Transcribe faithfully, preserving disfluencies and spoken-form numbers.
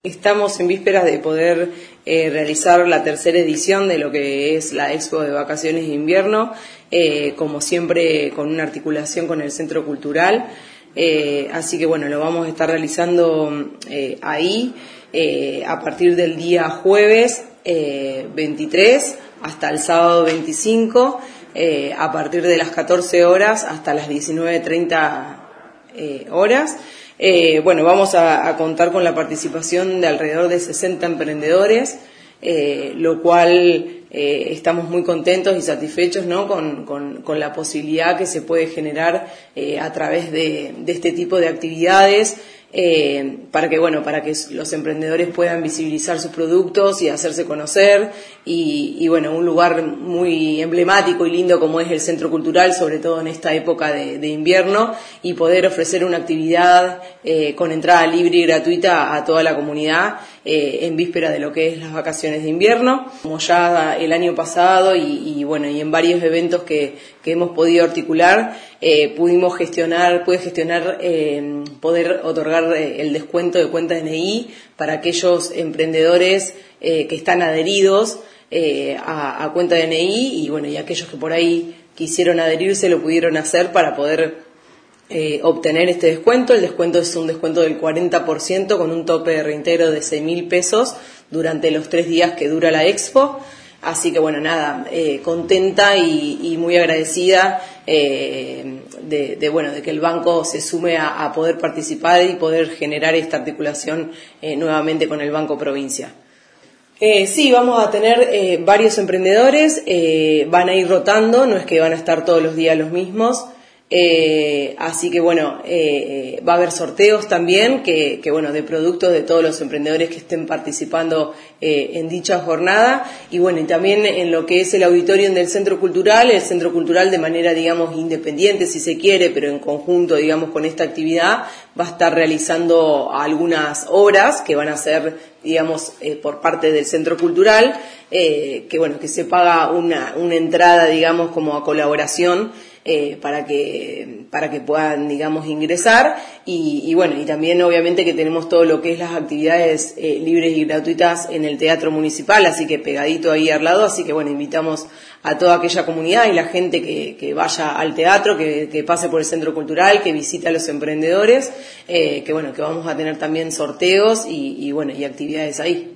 Estamos en vísperas de poder eh, realizar la tercera edición de lo que es la Expo de Vacaciones de Invierno, eh, como siempre con una articulación con el Centro Cultural. Eh, así que bueno, lo vamos a estar realizando eh, ahí eh, a partir del día jueves eh, veintitrés hasta el sábado veinticinco, eh, a partir de las catorce horas hasta las diecinueve treinta eh, horas. Eh, bueno, vamos a, a contar con la participación de alrededor de sesenta emprendedores, eh, lo cual eh, estamos muy contentos y satisfechos, ¿no? con, con, con la posibilidad que se puede generar eh, a través de, de este tipo de actividades, eh, para que bueno, para que los emprendedores puedan visibilizar sus productos y hacerse conocer, y, y bueno, un lugar muy emblemático y lindo como es el Centro Cultural, sobre todo en esta época de, de invierno, y poder ofrecer una actividad eh, con entrada libre y gratuita a toda la comunidad eh, en víspera de lo que es las vacaciones de invierno, como ya el año pasado y, y bueno, y en varios eventos que, que hemos podido articular, eh, pudimos gestionar, pude gestionar eh, poder otorgar el descuento de cuenta D N I para aquellos emprendedores eh, que están adheridos eh, a, a cuenta D N I, y bueno, y aquellos que por ahí quisieron adherirse lo pudieron hacer para poder eh, obtener este descuento. El descuento es un descuento del cuarenta por ciento con un tope de reintegro de seis mil pesos durante los tres días que dura la expo. Así que bueno, nada, eh, contenta y, y muy agradecida eh, de, de, bueno, de que el banco se sume a, a poder participar y poder generar esta articulación eh, nuevamente con el Banco Provincia. Eh, sí, vamos a tener eh, varios emprendedores, eh, van a ir rotando, no es que van a estar todos los días los mismos. Eh, así que bueno, eh, va a haber sorteos también que, que bueno, de productos de todos los emprendedores que estén participando eh, en dicha jornada, y bueno, y también en lo que es el auditorio del Centro Cultural, el Centro Cultural de manera, digamos, independiente si se quiere, pero en conjunto, digamos, con esta actividad, va a estar realizando algunas obras que van a ser, digamos, eh, por parte del Centro Cultural, eh, que bueno, que se paga una, una entrada, digamos, como a colaboración, Eh, para que para que puedan, digamos, ingresar, y, y bueno, y también obviamente que tenemos todo lo que es las actividades eh, libres y gratuitas en el Teatro Municipal, así que pegadito ahí al lado, así que bueno, invitamos a toda aquella comunidad y la gente que, que vaya al teatro, que, que pase por el Centro Cultural, que visite a los emprendedores, eh, que bueno, que vamos a tener también sorteos y, y bueno, y actividades ahí.